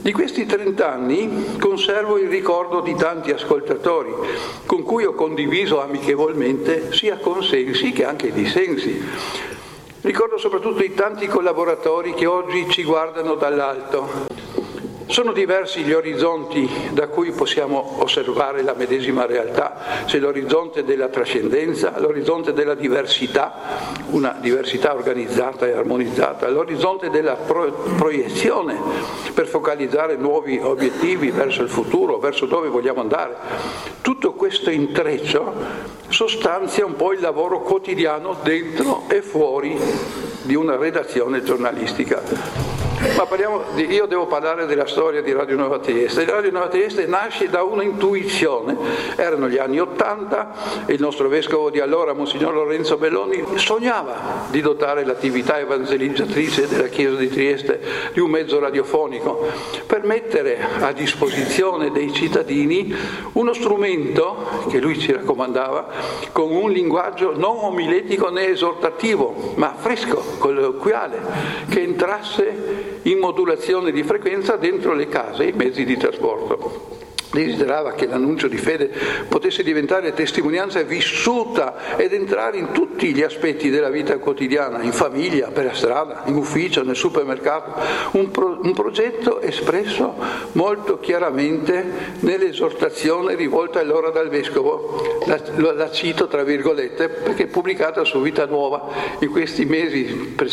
Di questi 30 anni conservo il ricordo di tanti ascoltatori con cui ho condiviso amichevolmente sia consensi che anche dissensi. Ricordo soprattutto i tanti collaboratori che oggi ci guardano dall'alto. Sono diversi gli orizzonti da cui possiamo osservare la medesima realtà. C'è l'orizzonte della trascendenza, l'orizzonte della diversità, una diversità organizzata e armonizzata, l'orizzonte della proiezione per focalizzare nuovi obiettivi verso il futuro, verso dove vogliamo andare. Tutto questo intreccio sostanzia un po' il lavoro quotidiano dentro e fuori di una redazione giornalistica. Ma io devo parlare della storia di Radio Nuova Trieste. Radio Nuova Trieste nasce da un'intuizione. Erano gli anni '80 e il nostro vescovo di allora, Monsignor Lorenzo Belloni, sognava di dotare l'attività evangelizzatrice della Chiesa di Trieste di un mezzo radiofonico per mettere a disposizione dei cittadini uno strumento che lui ci raccomandava con un linguaggio non omiletico né esortativo, ma fresco, colloquiale, che entrasse in modulazione di frequenza dentro le case e i mezzi di trasporto. Desiderava che l'annuncio di fede potesse diventare testimonianza vissuta ed entrare in tutti gli aspetti della vita quotidiana, in famiglia, per la strada, in ufficio, nel supermercato. Un progetto espresso molto chiaramente nell'esortazione rivolta allora dal Vescovo. La cito tra virgolette perché pubblicata su Vita Nuova. In questi mesi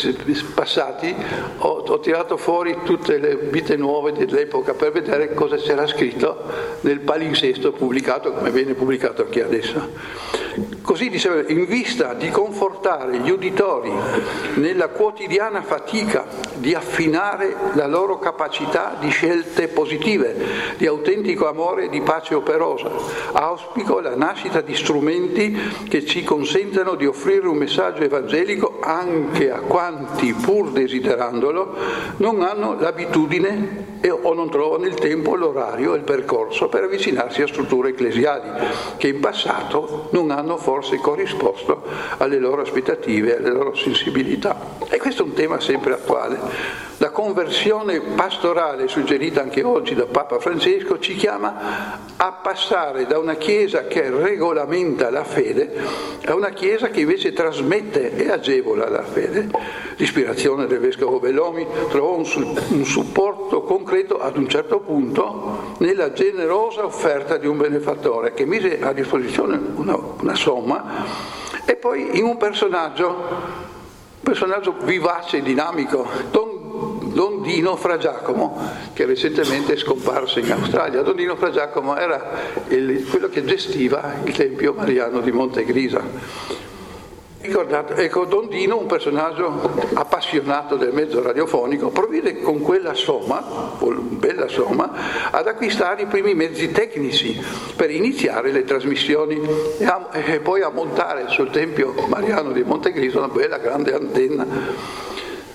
passati ho tirato fuori tutte le vite nuove dell'epoca per vedere cosa c'era scritto nel palinsesto pubblicato, come viene pubblicato anche adesso. Così diceva, in vista di confortare gli uditori nella quotidiana fatica di affinare la loro capacità di scelte positive, di autentico amore e di pace operosa, auspico la nascita di strumenti che ci consentano di offrire un messaggio evangelico anche a quanti, pur desiderandolo, non hanno l'abitudine o non trovano il tempo, l'orario e il percorso per avvicinarsi a strutture ecclesiali che in passato non hanno forse corrisposto alle loro aspettative, alle loro sensibilità. E questo è un tema sempre attuale. La conversione pastorale suggerita anche oggi da Papa Francesco ci chiama a passare da una Chiesa che regolamenta la fede a una Chiesa che invece trasmette e agevola la fede. L'ispirazione del Vescovo Belloni trovò un supporto concreto ad un certo punto nella generosa offerta di un benefattore che mise a disposizione una somma e poi in un personaggio vivace e dinamico, Don Dino Fra Giacomo, che recentemente è scomparso in Australia. Don Dino Fra Giacomo era quello che gestiva il Tempio Mariano di Montegrisa. Ricordate, ecco, Don Dino, un personaggio appassionato del mezzo radiofonico, provvide con quella somma, bella somma, ad acquistare i primi mezzi tecnici per iniziare le trasmissioni e poi a montare sul Tempio Mariano di Montegrisa una bella grande antenna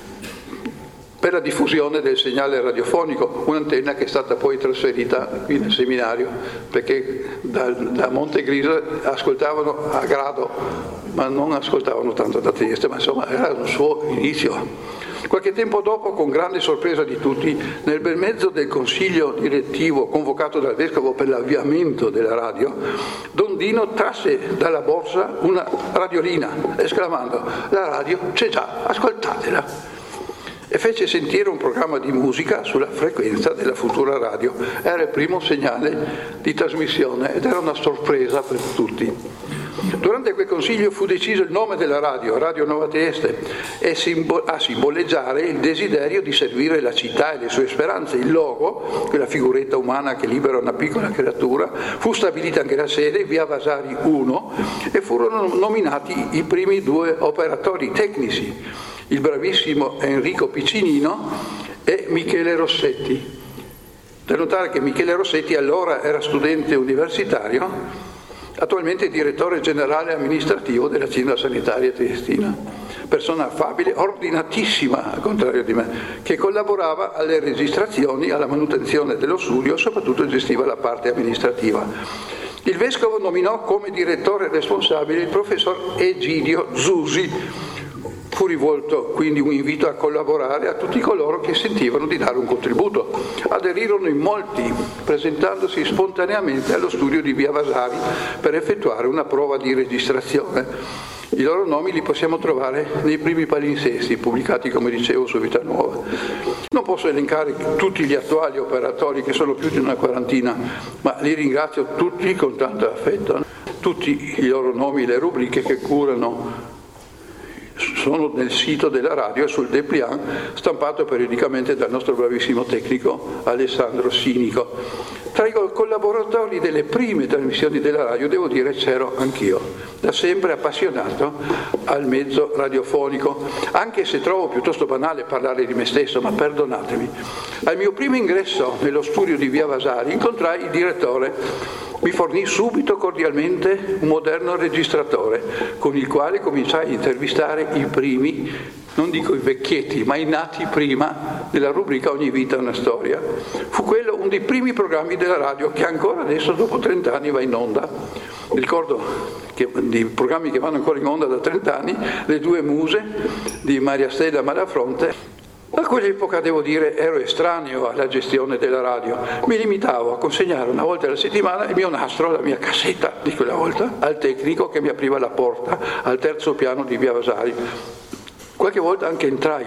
per la diffusione del segnale radiofonico, un'antenna che è stata poi trasferita qui nel seminario, perché da Montegrisa ascoltavano a grado, ma non ascoltavano tanto da Trieste, ma insomma era un suo inizio. Qualche tempo dopo, con grande sorpresa di tutti, nel bel mezzo del consiglio direttivo convocato dal Vescovo per l'avviamento della radio, Don Dino trasse dalla borsa una radiolina, esclamando: «La radio c'è già, ascoltatela!» e fece sentire un programma di musica sulla frequenza della futura radio. Era il primo segnale di trasmissione ed era una sorpresa per tutti. Durante quel consiglio fu deciso il nome della radio, Radio Nuova Trieste, e a simboleggiare il desiderio di servire la città e le sue speranze. Il logo, quella figuretta umana che libera una piccola creatura, fu stabilita anche la sede, via Vasari 1, e furono nominati i primi 2 operatori tecnici, il bravissimo Enrico Piccinino e Michele Rossetti. Da notare che Michele Rossetti allora era studente universitario, attualmente direttore generale amministrativo dell'azienda sanitaria triestina, persona affabile, ordinatissima al contrario di me, che collaborava alle registrazioni, alla manutenzione dello studio e soprattutto gestiva la parte amministrativa. Il Vescovo nominò come direttore responsabile il professor Egidio Zusi, Fu rivolto quindi un invito a collaborare a tutti coloro che sentivano di dare un contributo. Aderirono in molti, presentandosi spontaneamente allo studio di Via Vasari per effettuare una prova di registrazione. I loro nomi li possiamo trovare nei primi palinsesti pubblicati, come dicevo, su Vita Nuova. Non posso elencare tutti gli attuali operatori, che sono più di una quarantina, ma li ringrazio tutti con tanto affetto. Tutti i loro nomi e le rubriche che curano sono nel sito della radio e sul dépliant stampato periodicamente dal nostro bravissimo tecnico Alessandro Sinico. Tra i collaboratori delle prime trasmissioni della radio, devo dire, c'ero anch'io, da sempre appassionato al mezzo radiofonico, anche se trovo piuttosto banale parlare di me stesso, ma perdonatemi. Al mio primo ingresso nello studio di Via Vasari incontrai il direttore. Mi fornì subito cordialmente un moderno registratore con il quale cominciai a intervistare i primi, non dico i vecchietti, ma i nati prima della rubrica Ogni vita una storia. Fu quello uno dei primi programmi della radio che ancora adesso, dopo 30 anni, va in onda. Ricordo che di programmi che vanno ancora in onda da 30 anni, Le due muse di Maria Stella Malafronte. A quell'epoca, devo dire, ero estraneo alla gestione della radio. Mi limitavo a consegnare una volta alla settimana il mio nastro, la mia cassetta di quella volta, al tecnico che mi apriva la porta al terzo piano di Via Vasari. Qualche volta anche entrai,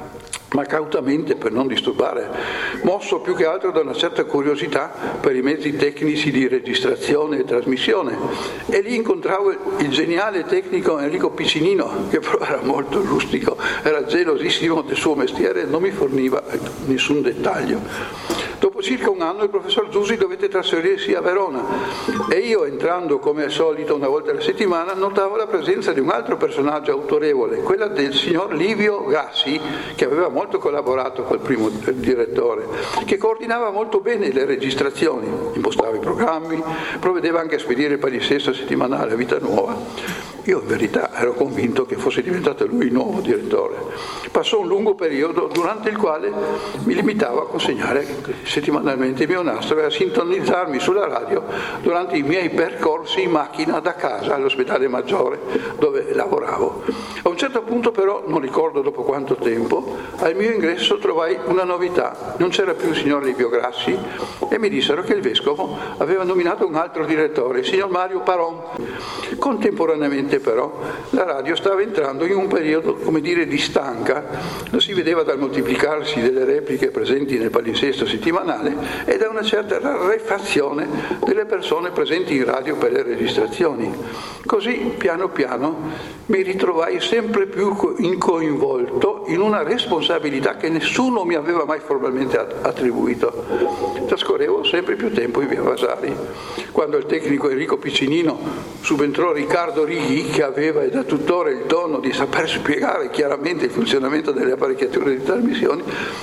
ma cautamente per non disturbare, mosso più che altro da una certa curiosità per i mezzi tecnici di registrazione e trasmissione. E lì incontravo il geniale tecnico Enrico Piccinino, che però era molto rustico, era gelosissimo del suo mestiere e non mi forniva nessun dettaglio. Dopo circa un anno il professor Zusi dovette trasferirsi a Verona e io, entrando come al solito una volta alla settimana, notavo la presenza di un altro personaggio autorevole, quella del signor Livio Grassi, che aveva molto collaborato col primo direttore, che coordinava molto bene le registrazioni, impostava i programmi, provvedeva anche a spedire il palinsesto settimanale a Vita Nuova. Io in verità ero convinto che fosse diventato lui il nuovo direttore. Passò un lungo periodo durante il quale mi limitavo a consegnare settimanalmente il mio nastro e a sintonizzarmi sulla radio durante i miei percorsi in macchina da casa all'ospedale Maggiore dove lavoravo. A un certo punto però, non ricordo dopo quanto tempo, al mio ingresso trovai una novità. Non c'era più il signor Livio Grassi e mi dissero che il vescovo aveva nominato un altro direttore, il signor Mario Paron. Contemporaneamente però la radio stava entrando in un periodo, come dire, di stanca. Lo si vedeva dal moltiplicarsi delle repliche presenti nel palinsesto settimanale e da una certa rarefazione delle persone presenti in radio per le registrazioni. Così piano piano mi ritrovai sempre più coinvolto in una responsabilità che nessuno mi aveva mai formalmente attribuito. Trascorrevo sempre più tempo in Via Vasari. Quando il tecnico Enrico Piccinino subentrò Riccardo Righi, che aveva e da tuttora il dono di saper spiegare chiaramente il funzionamento delle apparecchiature di trasmissione,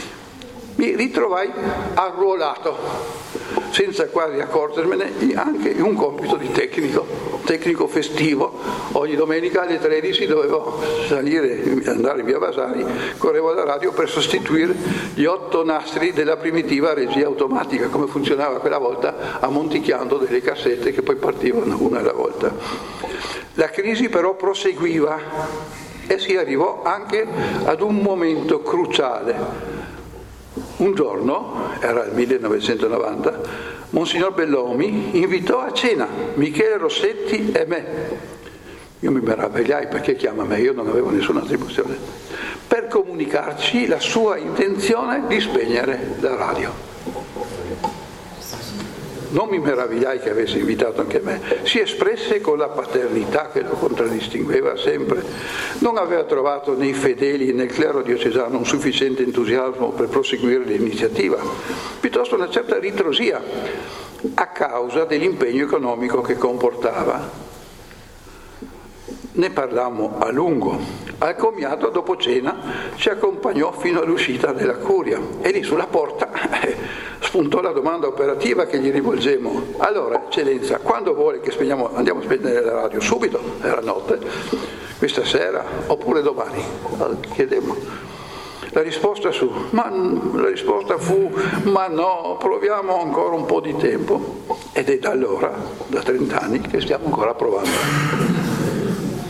mi ritrovai arruolato, senza quasi accorgermene, anche in un compito di tecnico festivo. Ogni domenica alle 13 dovevo andare in Via Vasari, correvo alla radio per sostituire gli 8 nastri della primitiva regia automatica, come funzionava quella volta, ammonticchiando delle cassette che poi partivano una alla volta. La crisi però proseguiva e si arrivò anche ad un momento cruciale. Un giorno, era il 1990, Monsignor Bellomi invitò a cena Michele Rossetti e me. Io mi meravigliai, perché chiama me, io non avevo nessuna attribuzione, per comunicarci la sua intenzione di spegnere la radio. Non mi meravigliai che avesse invitato anche me, si espresse con la paternità che lo contraddistingueva sempre. Non aveva trovato nei fedeli e nel clero diocesano un sufficiente entusiasmo per proseguire l'iniziativa, piuttosto una certa ritrosia a causa dell'impegno economico che comportava. Ne parlammo a lungo. Al commiato, dopo cena, ci accompagnò fino all'uscita della curia e lì sulla porta spuntò la domanda operativa che gli rivolgemmo. Allora, eccellenza, quando vuole che andiamo a spegnere la radio? Subito? Era notte? Questa sera? Oppure domani? Chiedemmo. La risposta fu: ma no, proviamo ancora un po' di tempo. Ed è da allora, da 30 anni, che stiamo ancora provando.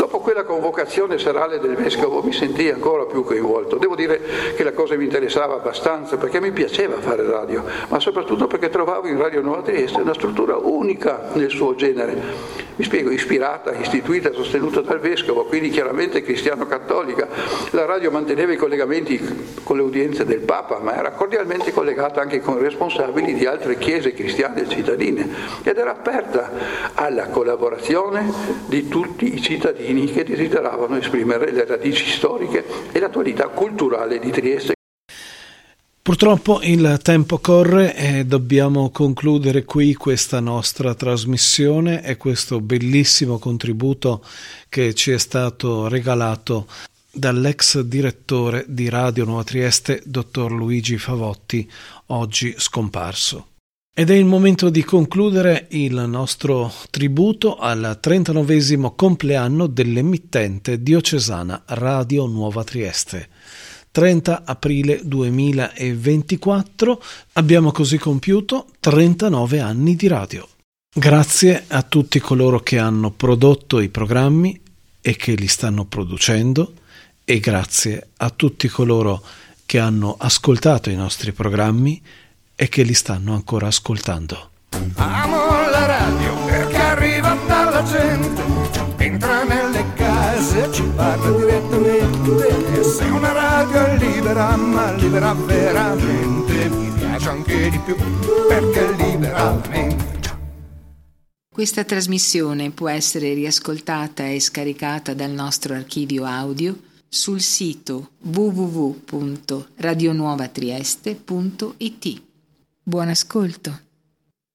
Dopo quella convocazione serale del vescovo mi sentii ancora più coinvolto. Devo dire che la cosa mi interessava abbastanza perché mi piaceva fare radio, ma soprattutto perché trovavo in Radio Nuova Trieste una struttura unica nel suo genere. Mi spiego, ispirata, istituita e sostenuta dal vescovo, quindi chiaramente cristiano-cattolica. La radio manteneva i collegamenti con le udienze del Papa, ma era cordialmente collegata anche con responsabili di altre chiese cristiane cittadine ed era aperta alla collaborazione di tutti i cittadini che desideravano esprimere le radici storiche e l'attualità culturale di Trieste. Purtroppo il tempo corre e dobbiamo concludere qui questa nostra trasmissione e questo bellissimo contributo che ci è stato regalato dall'ex direttore di Radio Nuova Trieste, dottor Luigi Favotti, oggi scomparso. Ed è il momento di concludere il nostro tributo al 39° compleanno dell'emittente diocesana Radio Nuova Trieste. 30 aprile 2024 abbiamo così compiuto 39 anni di radio. Grazie a tutti coloro che hanno prodotto i programmi e che li stanno producendo e grazie a tutti coloro che hanno ascoltato i nostri programmi e che li stanno ancora ascoltando. Amo la radio perché arriva dalla gente, entra nelle case, ci parla direttamente. E se una radio è libera, ma libera veramente, mi piace anche di più perché è liberamente. Questa trasmissione può essere riascoltata e scaricata dal nostro archivio audio sul sito www.radionuovatrieste.it. Buon ascolto.